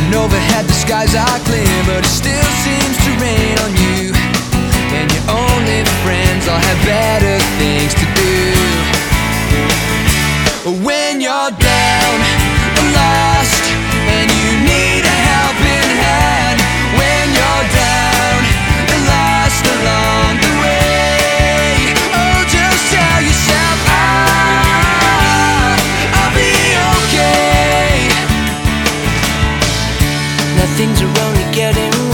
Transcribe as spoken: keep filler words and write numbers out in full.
And overhead the skies are clear, but it still seems to rain on you. And your only friends all have better things to do. When you're down and lost and you need a helping hand, when you're down and lost along the way, oh, just tell yourself, ah, I'll be okay. Now things are only getting